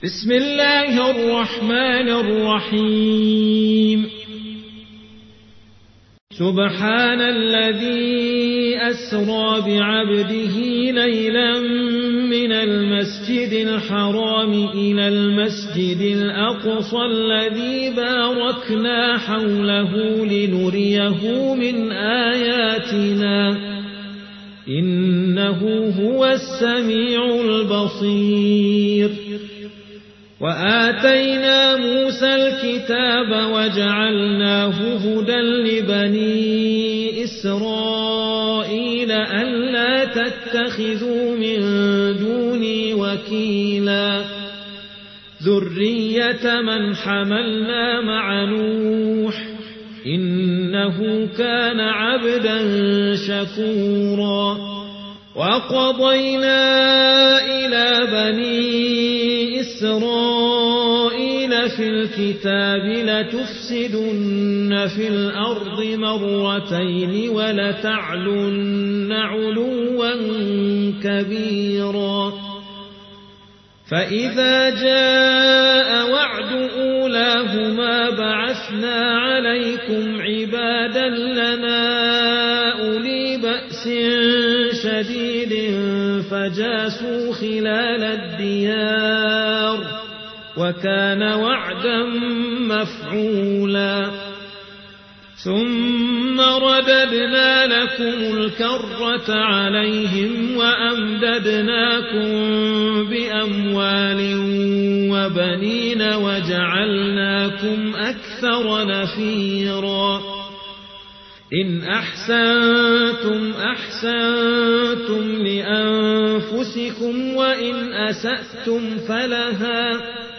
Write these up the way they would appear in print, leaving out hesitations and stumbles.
بسم الله الرحمن الرحيم سبحان الذي أسرى بعبده ليلا من المسجد الحرام إلى المسجد الأقصى الذي باركنا حوله لنريه من آياتنا إنه هو السميع البصير وآتينا موسى الكتاب وجعلناه هدى لبني إسرائيل ألا تتخذوا من دوني وكيلا ذرية من حملنا مع نوح إنه كان عبدا شكورا وقضينا إلى بني إسرائيل في الكتاب لتفسدن في الأرض مرتين ولتعلن علوا كبيرا فإذا جاء وعد أولاهما بعثنا عليكم عبادا لنا أولي بأس شديد فجاسوا خلال الديار وكان وعدا مفعولا ثم رددنا لكم الكرة عليهم وأمددناكم بأموال وبنين وجعلناكم أكثر نفيرا إن أحسنتم أحسنتم لأنفسكم وإن أسأتم فلها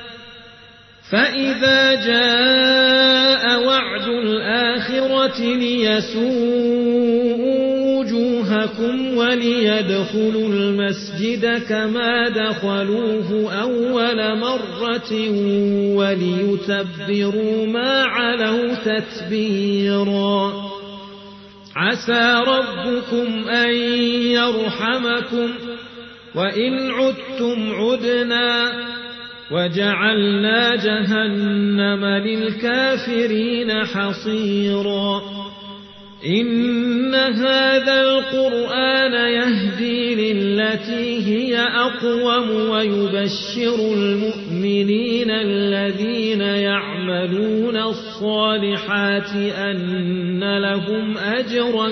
فإذا جاء وعد الآخرة ليسوءوا وجوهكم وليدخلوا المسجد كما دخلوه أول مرة وليتبروا ما علوا تتبيرا عسى ربكم أن يرحمكم وإن عدتم عدنا وجعلنا جهنم للكافرين حصيرا إن هذا القرآن يهدي للتي هي أقوم ويبشر المؤمنين الذين يعملون الصالحات أن لهم أجرا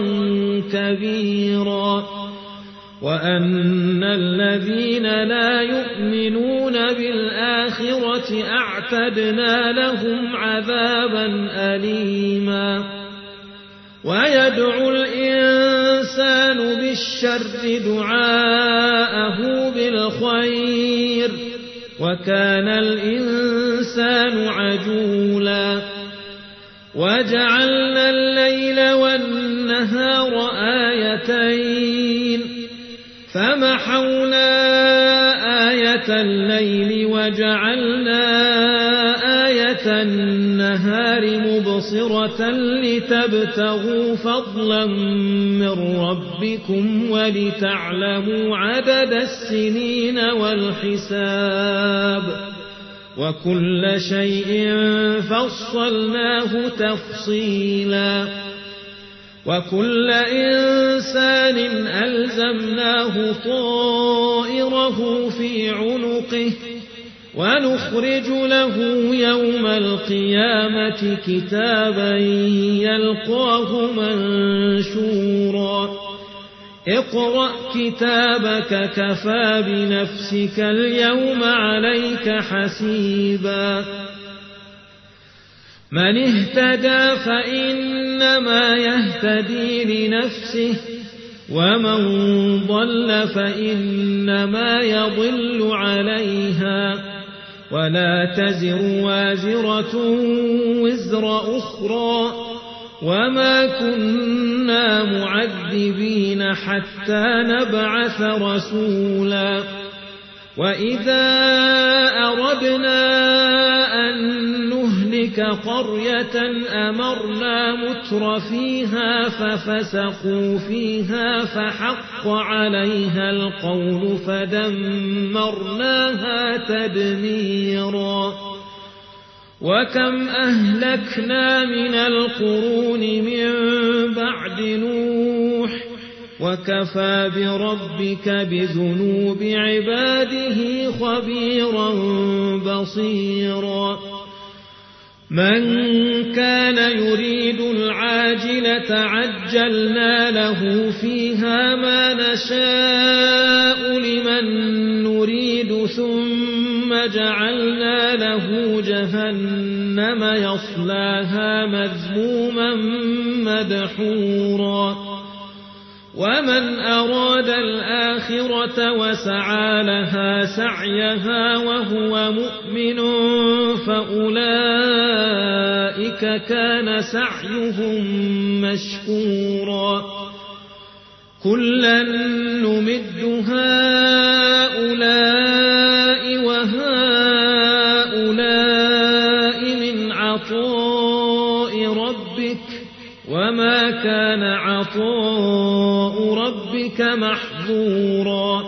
كبيرا وأن الذين لا يؤمنون بالآخرة أعتدنا لهم عذابا أليما ويدعو الإنسان بالشر دعاءه بالخير وكان الإنسان عجولا وجعلنا الليل والنهار آيتين فمحونا آية الليل وجعلنا آية النهار مبصرة لتبتغوا فضلا من ربكم ولتعلموا عدد السنين والحساب وكل شيء فصلناه تفصيلا وكل إنسان ألزمناه طائره في عنقه ونخرج له يوم القيامة كتابا يلقاه منشورا اقرأ كتابك كفى بنفسك اليوم عليك حسيبا من اهتدى فإنما يهتدي لنفسه ومن ضل فإنما يضل عليها ولا تزر وازرة وزر أخرى وما كنا معذبين حتى نبعث رسولا وإذا أردنا أن نهلك تلك قرية أمرنا متر فيها ففسقوا فيها فحق عليها القول فدمرناها تدميرا وكم أهلكنا من القرون من بعد نوح وكفى بربك بذنوب عباده خبيرا بصيرا من كان يريد العاجلة عجلنا له فيها ما نشاء لمن نريد ثم جعلنا له جهنم يصلاها مذموما مدحورا ومن أراد الآخرة وسعى لها سعيها وهو مؤمن فأولئك كان سعيهم مشكورا كلا نمد هؤلاء وهؤلاء من عطاء ربك وما كان عطاء ربك محظورا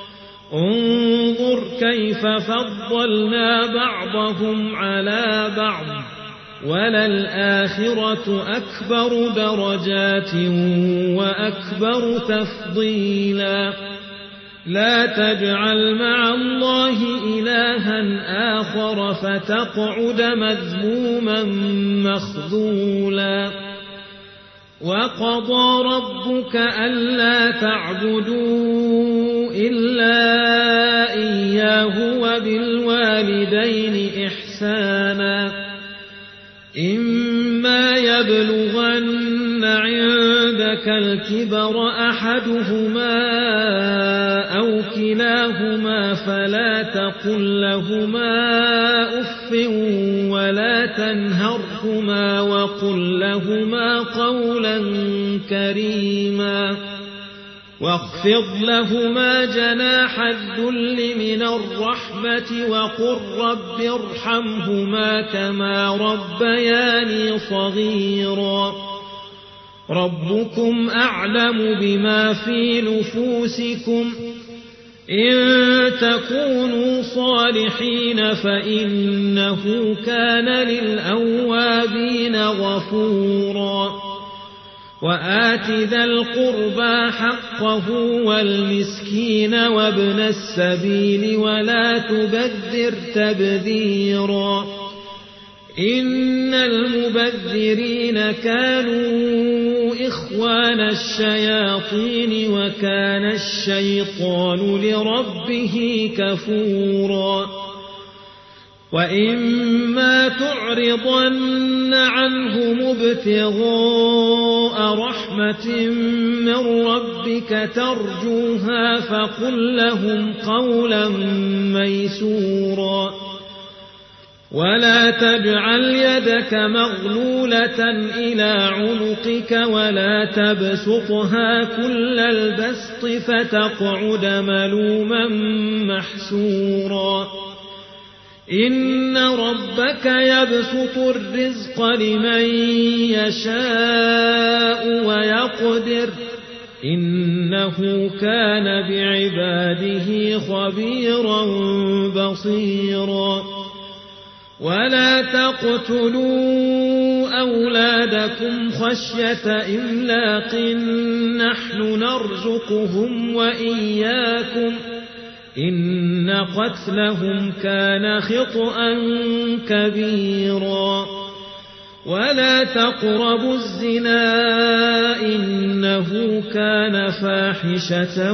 انظر كيف فضلنا بعضهم على بعض وللآخرة أكبر درجات وأكبر تفضيلا لا تجعل مع الله إلها آخر فتقعد مذموما مخذولا وقضى ربك ألا تعبدوا إلا إياه وبالوالدين إحسانا إما يبلغن عندك الكبر أحدهما أو كلاهما فلا تقل لهما أف ولا تنهرهما وقل لهما قولا كريما واخفض لهما جناح الذل من الرحمة وقل رب ارحمهما كما ربياني صغيرا ربكم أعلم بما في نفوسكم إن تكونوا صالحين فإنه كان للأوابين غفورا وآت ذا القربى حقه والمسكين وابن السبيل ولا تبذر تبذيرا إن المبذرين كانوا إخوان الشياطين وكان الشيطان لربه كفورا وإما تعرضن عنهم ابتغاء رحمة من ربك ترجوها فقل لهم قولا ميسورا ولا تجعل يدك مغلولة إلى عنقك ولا تبسطها كل البسط فتقعد ملوما محسورا إن ربك يبسط الرزق لمن يشاء ويقدر إنه كان بعباده خبيرا بصيرا ولا تقتلوا أولادكم خشية إملاق نحن نرزقهم وإياكم إن قتلهم كان خطأ كبيرا ولا تقربوا الزنا إنه كان فاحشة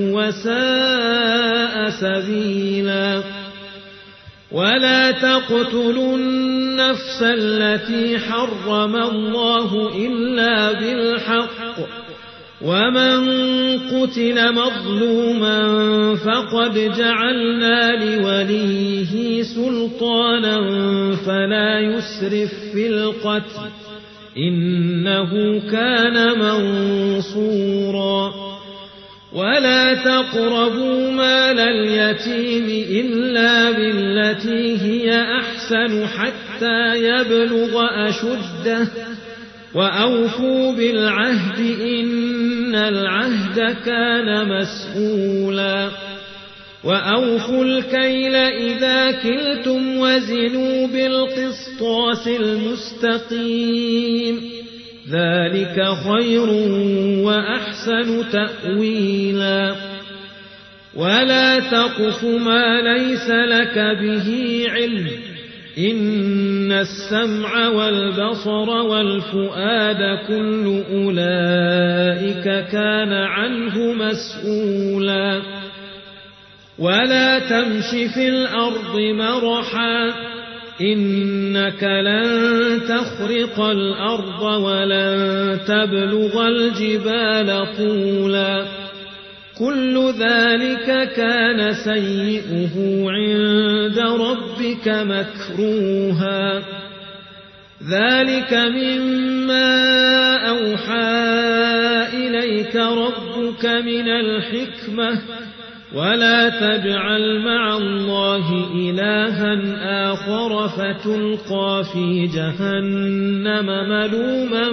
وساء سبيلا ولا تقتلوا النفس التي حرم الله إلا بالحق ومن قتل مظلوما فقد جعلنا لوليه سلطانا فلا يسرف في القتل إنه كان منصورا ولا تقربوا مال اليتيم إلا بالتي هي أحسن حتى حتى يبلغ أشده وأوفوا بالعهد إن العهد كان مسؤولا وأوفوا الكيل إذا كلتم وزنوا بالقسطاس المستقيم ذلك خير وأحسن تأويلا ولا تقف ما ليس لك به علم إن السمع والبصر والفؤاد كل أولئك كان عنه مسؤولا ولا تمش في الأرض مرحا إنك لن تخرق الأرض ولن تبلغ الجبال طولا كل ذلك كان سيئه عند ربك مكروها ذلك مما أوحى إليك ربك من الحكمة ولا تجعل مع الله إلها آخر فتلقى في جهنم ملوما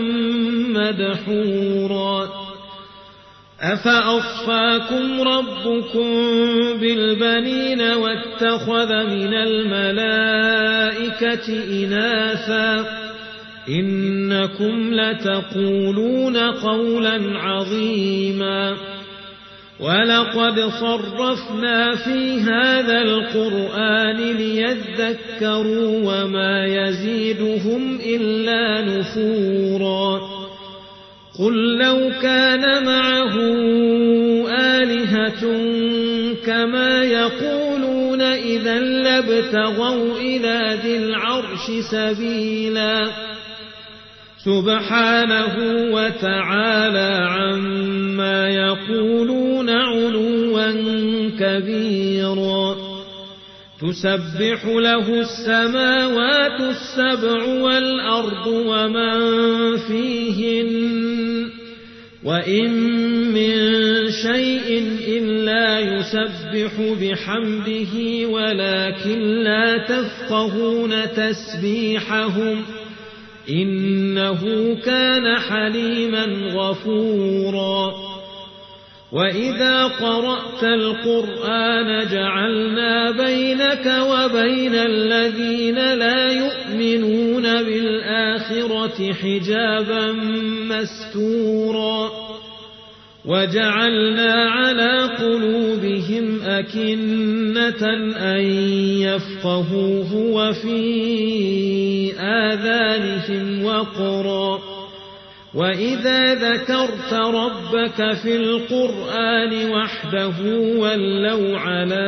مدحورا أفأصفاكم ربكم بالبنين واتخذ من الملائكة إناثا إنكم لتقولون قولا عظيما ولقد صرفنا في هذا القرآن ليذكروا وما يزيدهم إلا نفورا قل لو كان معه آلهة كما يقولون إذا لابتغوا إلى ذي العرش سبيلا سبحانه وتعالى عما يقولون علوا كبيرا تسبح له السماوات السبع والأرض ومن فيهن وإن من شيء إلا يسبح بحمده ولكن لا تفقهون تسبيحهم إنه كان حليما غفورا وإذا قرأت القرآن جعلنا بينك وبين الذين لا يؤمنون بالآخرة حجابا مستورا وجعلنا على قلوبهم أكنة أن يفقهوه وفي آذانهم وقرا وإذا ذكرت ربك في القرآن وحده ولوا على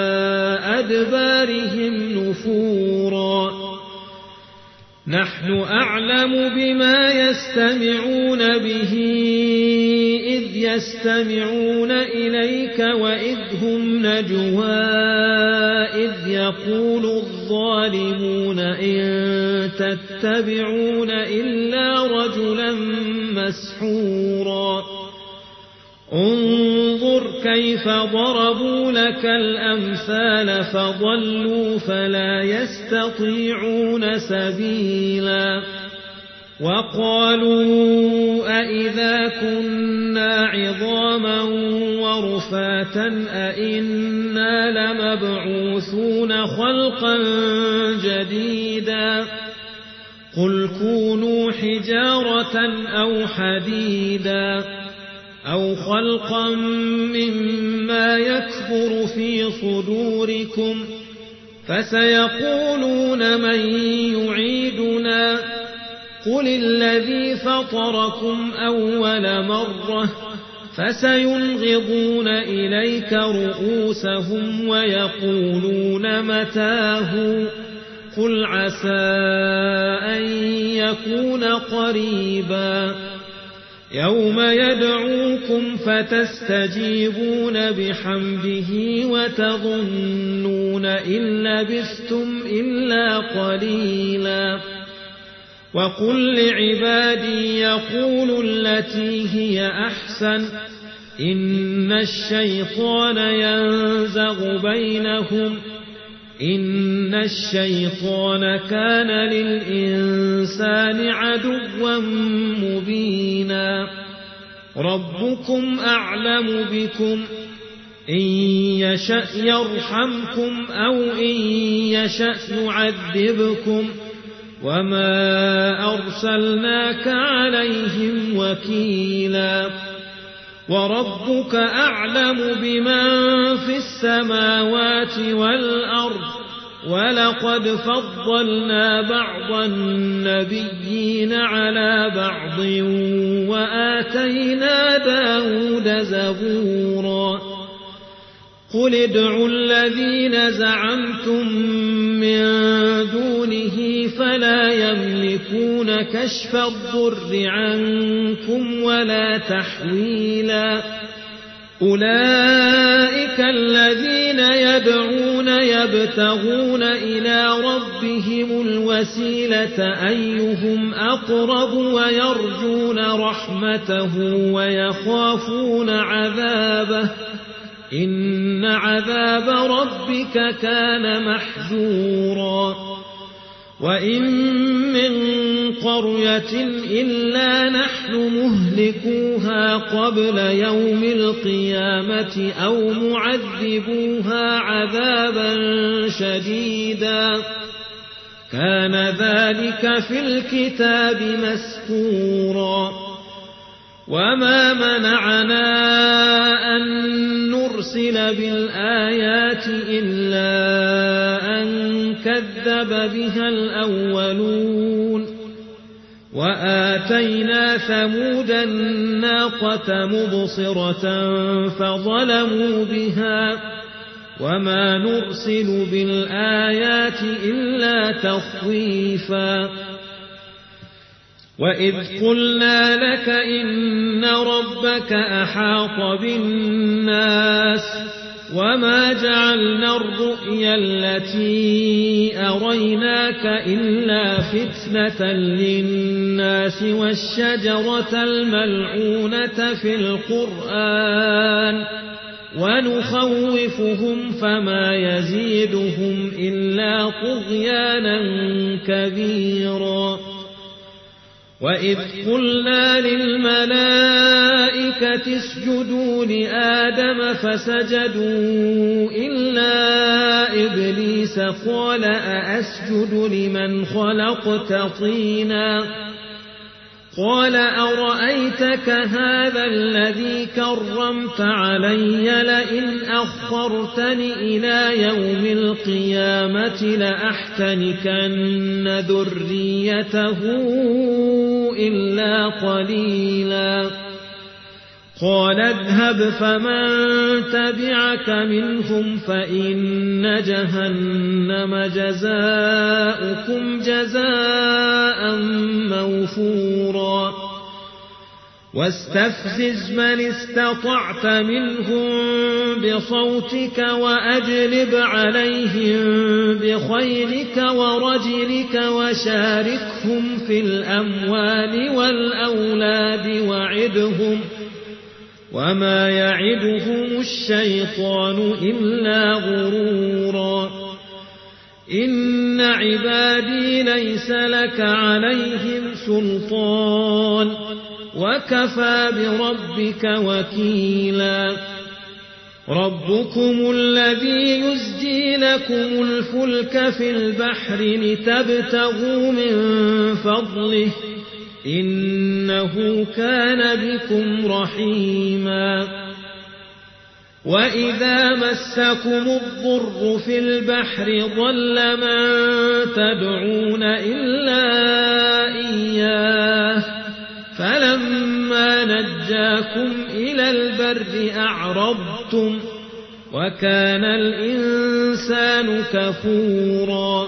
أدبارهم نفورا نحن أعلم بما يستمعون به إذ يستمعون إليك وإذ هم نجوى إذ يقول الظالمون إن تتبعون إلا رجلا مسحورا انظر كيف ضربوا لك الأمثال فضلوا فلا يستطيعون سبيلا وقالوا أئذا كنا عظاما ورفاتا أئنا لمبعوثون خلقا جديدا قل كونوا حجارة أو حديدا أو خلقا مما يكبر في صدوركم فسيقولون من يعيدنا قل الذي فطركم أول مرة فسينغضون إليك رؤوسهم ويقولون متاه قل عسى أن يكون قريبا يوم يدعوكم فتستجيبون بحمده وتظنون إن لبثتم إلا قليلا وقل لعبادي يقولوا التي هي أحسن إن الشيطان ينزغ بينهم إن الشيطان كان للإنسان عدوا مبينا ربكم أعلم بكم إن يشأ يرحمكم أو إن يشأ يعذبكم وما أرسلناك عليهم وكيلا وربك أعلم بمن في السماوات والأرض ولقد فضلنا بعض النبيين على بعض وآتينا داود زبورا قل ادعوا الذين زعمتم من دونه فلا يملكون كشف الضر عنكم ولا تحويلا أولئك الذين يدعون يبتغون إلى ربهم الوسيلة أيهم أقرب ويرجون رحمته ويخافون عذابه إن عذاب ربك كان محذورا وإن من قرية إلا نحن مهلكوها قبل يوم القيامة أو معذبوها عذابا شديدا كان ذلك في الكتاب مسطورا وما منعنا أن نرسل بالآيات إلا أن كذب بها الأولون وآتينا ثمود الناقة مبصرة فظلموا بها وما نرسل بالآيات إلا تخويفا وإذ قلنا لك إن ربك أحاط بالناس وما جعلنا الرؤيا التي أريناك إلا فتنة للناس والشجرة الملعونة في القرآن ونخوفهم فما يزيدهم إلا طغيانا كبيرا وإذ قلنا للملائكة اسجدوا لآدم فسجدوا إلا إبليس قال أأسجد لمن خلقت طينا قال أرأيتك هذا الذي كرمت علي لئن أخرتني إلى يوم القيامة لأحتنكن ذريته إلا قليلا قال اذهب فمن تبعك منهم فإن جهنم جزاؤكم جزاء موفورا واستفزز من استطعت منهم بصوتك وأجلب عليهم بخيلك ورجلك وشاركهم في الأموال والأولاد وعدهم وما يعدهم الشيطان إلا غرورا إن عبادي ليس لك عليهم سلطان وكفى بربك وكيلا ربكم الذي يزجي لكم الفلك في البحر لتبتغوا من فضله إنه كان بكم رحيما وإذا مسكم الضر في البحر ضل من تدعون إلا إياه فلما نجاكم إلى البر أعرضتم وكان الإنسان كفورا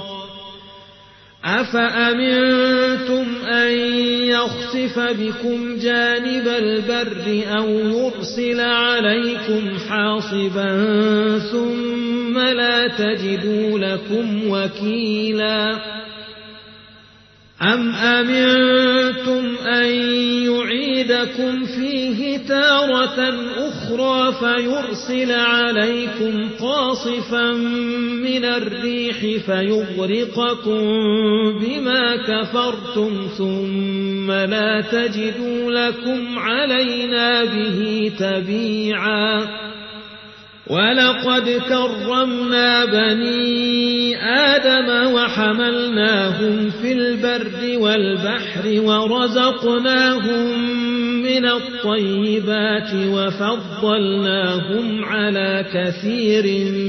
أفأمنتم أن يخسف بكم جانب البر أو يرسل عليكم حاصبا ثم لا تجدوا لكم وكيلا أم أمنتم أن يعيدكم فيه تارة أخرى فيرسل عليكم قاصفا من الريح فيغرقكم بما كفرتم ثم لا تجدوا لكم علينا به تبيعا ولقد كرمنا بني آدم وحملناهم في البر والبحر ورزقناهم من الطيبات وفضلناهم على كثير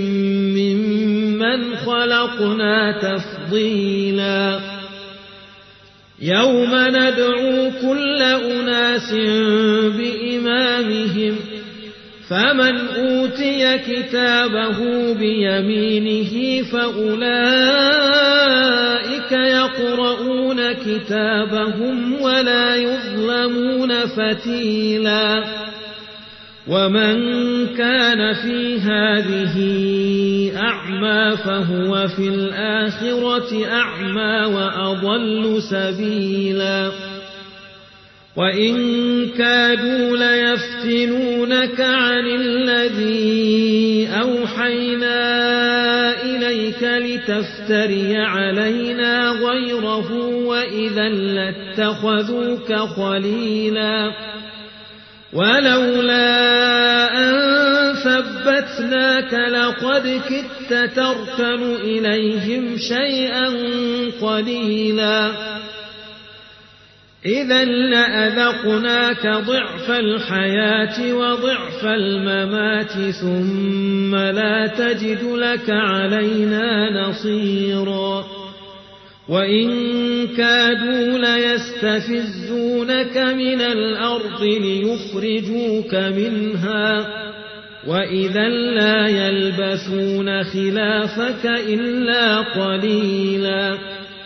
ممن خلقنا تفضيلا يوم ندعو كل أناس بإمامهم فمن أوتي كتابه بيمينه فأولئك يقرؤون كتابهم ولا يظلمون فتيلا ومن كان في هذه أعمى فهو في الآخرة أعمى وأضل سبيلا وإن كادوا ليفتنونك عن الذي أوحينا إليك لتفتري علينا غيره وإذا لاتخذوك خليلا ولولا أن ثبتناك لقد كدت تركن إليهم شيئا قليلا إذا لأذقناك ضعف الحياة وضعف الممات ثم لا تجد لك علينا نصيرا وإن كادوا ليستفزونك من الأرض ليخرجوك منها وإذا لا يلبثون خلافك إلا قليلا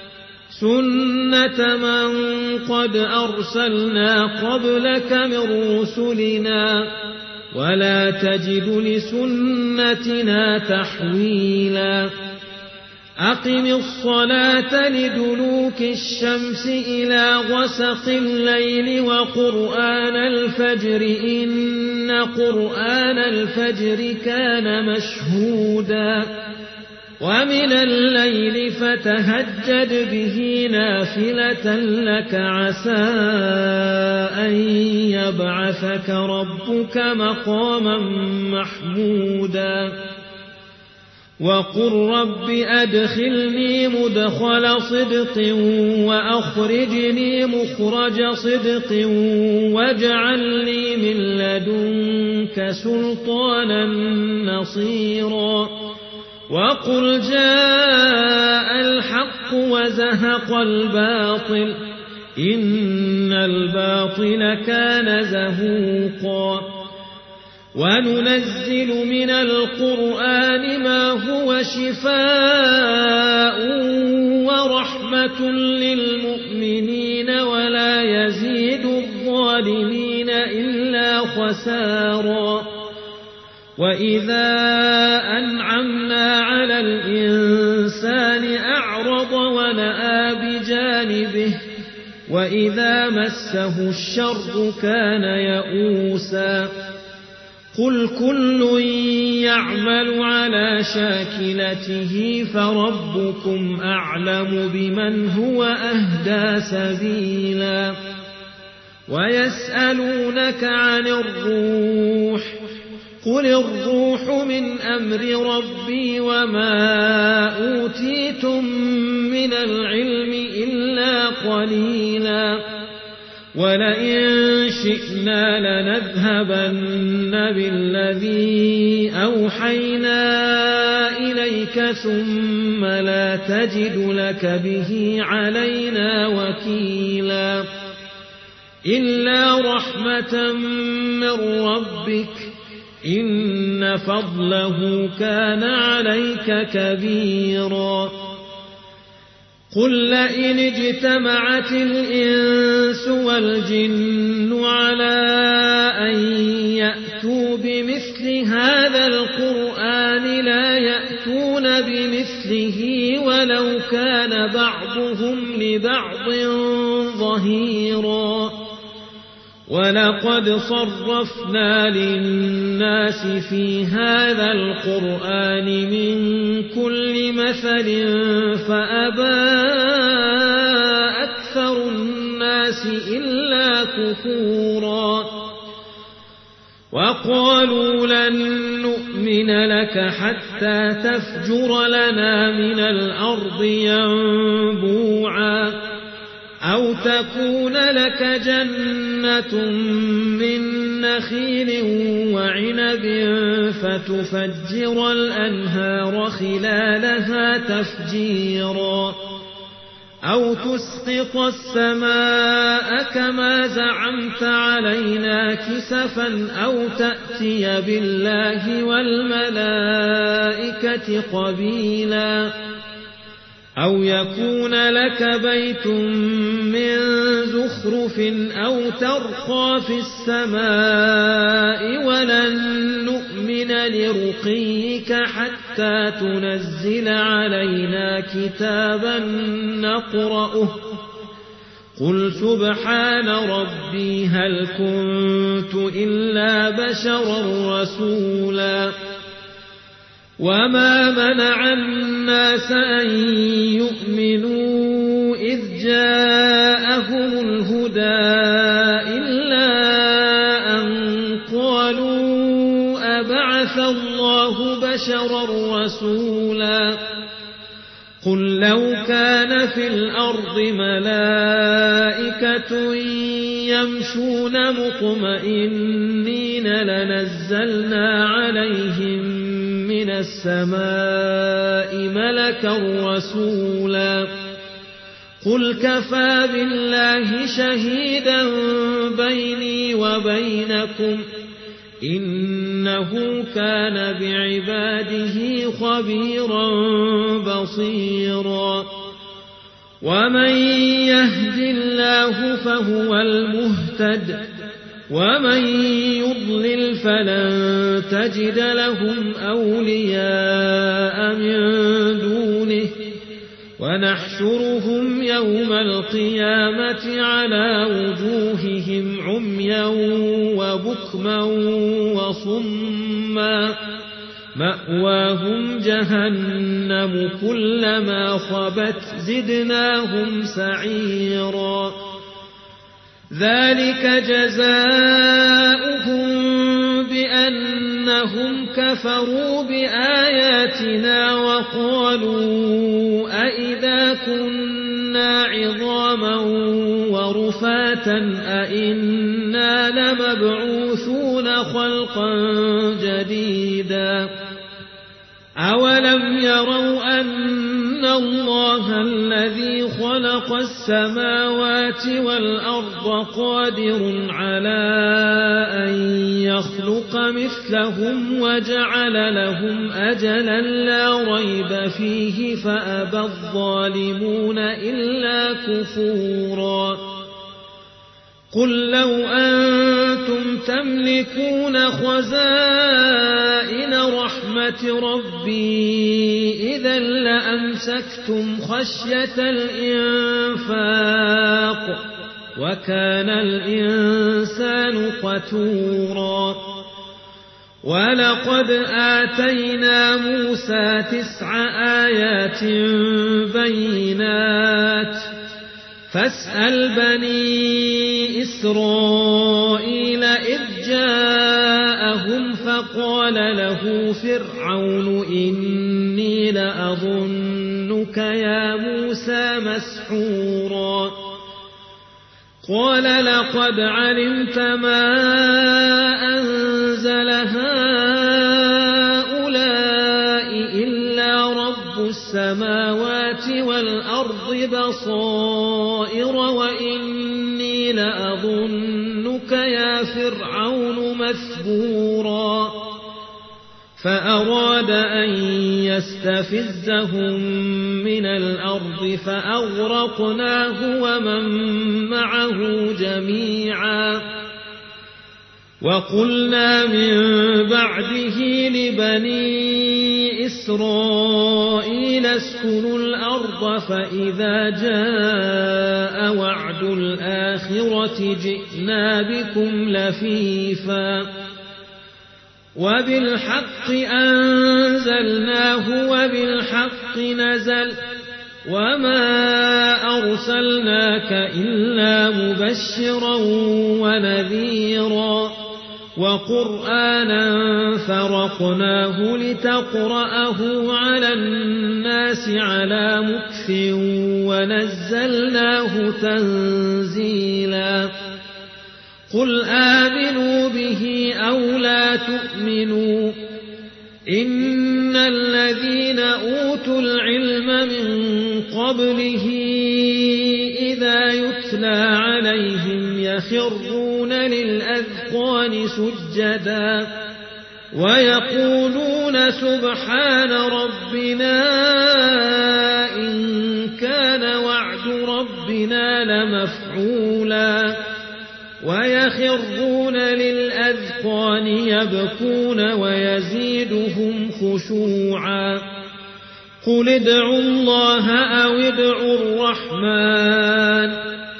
سنة من قد أرسلنا قبلك من رسلنا ولا تجد لسنتنا تحويلا أقم الصلاة لدلوك الشمس إلى غسق الليل وقرآن الفجر إن قرآن الفجر كان مشهودا ومن الليل فتهجد به نافلة لك عسى أن يبعثك ربك مقاما محمودا وقل رب أدخلني مدخل صدق وأخرجني مخرج صدق واجعل لي من لدنك سلطانا نصيرا وقل جاء الحق وزهق الباطل إن الباطل كان زهوقا وننزل من القرآن ما هو شفاء ورحمة للمؤمنين ولا يزيد الظالمين إلا خسارا وإذا أنعمنا على الإنسان أعرض ونأى بجانبه وإذا مسه الشر كان يئوسا قل كل يعمل على شاكلته فربكم أعلم بمن هو أهدى سبيلا ويسألونك عن الروح قل الروح من أمر ربي وما أوتيتم من العلم إلا قليلا ولئن شئنا لنذهبن بالذي أوحينا إليك ثم لا تجد لك به علينا وكيلا إلا رحمة من ربك إن فضله كان عليك كبيرا قل لئن اجتمعت الإنس والجن على أن يأتوا بمثل هذا القرآن لا يأتون بمثله ولو كان بعضهم لبعض ظهيرا ولقد صرفنا للناس في هذا القرآن من كل مثل فأبى أكثر الناس إلا كفورا وقالوا لن نؤمن لك حتى تفجر لنا من الأرض ينبوعا أو تكون لك جنة من نخيل وعنب فتفجر الأنهار خلالها تفجيرا أو تسقط السماء كما زعمت علينا كسفا أو تأتي بالله والملائكة قبيلا أو يكون لك بيت من زخرف أو ترقى في السماء ولن نؤمن لرقيك حتى تنزل علينا كتابا نقرأه قل سبحان ربي هل كنت إلا بشرا رسولا وما منع الناس أن يؤمنوا إذ جاءهم الهدى إلا أن قالوا أبعث الله بشرا رسولا قل لو كان في الأرض ملائكة يمشون مطمئنين لنزلنا عليهم من السماء ملكا رسولا قل كفى بالله شهيدا بيني وبينكم إنه كان بعباده خبيرا بصيرا ومن يهد الله فهو المهتد ومن يضلل فلن تجد لهم أولياء من دونه ونحشرهم يوم القيامة على وجوههم عميا وبكما وصما مأواهم جهنم كلما خبت زدناهم سعيرا ذلك جزاؤهم بأنهم كفروا بآياتنا وقالوا أئذا كنا عظاما ورفاتا أئنا لمبعوثون خلقا جديدا أولم يروا أن الله الذي خلق السماوات والأرض قادر على أن يخلق مثلهم وجعل لهم أجلا لا ريب فيه فأبى الظالمون إلا كفورا قل لو أنتم تملكون خزائن رحمة ربي إذا لأمسكتم خشية الإنفاق وكان الإنسان قتورا ولقد آتينا موسى 9 آيات بينات فاسأل بني إسرائيل إذ جاءهم فقال له فرعون إني لأظنك يا موسى مسحورا قال لقد علمت ما أنزل هؤلاء إلا رب السماوات والأرض بصائر وإني لأظنك يا فرعون مثبورا فأراد أن يستفزهم من الأرض فأغرقناه ومن معه جميعا وقلنا من بعده لبني إسرائيل اسكنوا الأرض فإذا جاء وعد الآخرة جئنا بكم لفيفا وبالحق أنزلناه وبالحق نزل وما أرسلناك إلا مبشرا ونذيرا وقرآنا فرقناه لتقرأه على الناس على مكث ونزلناه تنزيلا قل آمنوا به أو لا تؤمنوا إن الذين أوتوا العلم من قبله إذا يتلى عليهم يخرون للأذقان سجدا ويقولون سبحان ربنا إن كان وعد ربنا لمفعولا ويخرون للأذقان يبكون ويزيدهم خشوعا قل ادعوا الله أو ادعوا الرحمن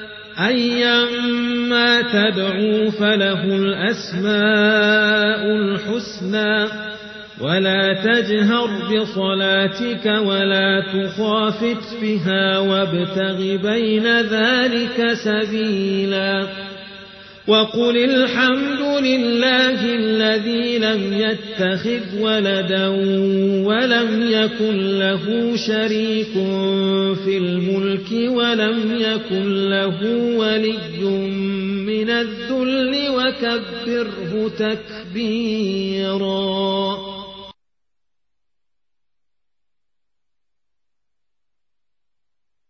أيما تدعوا فله الأسماء الحسنى ولا تجهر بصلاتك ولا تخافت بها وابتغ بين ذلك سبيلا وقل الحمد لله الذي لم يتخذ ولدا ولم يكن له شريك في الملك ولم يكن له ولي من الذل وكبره تكبيرا.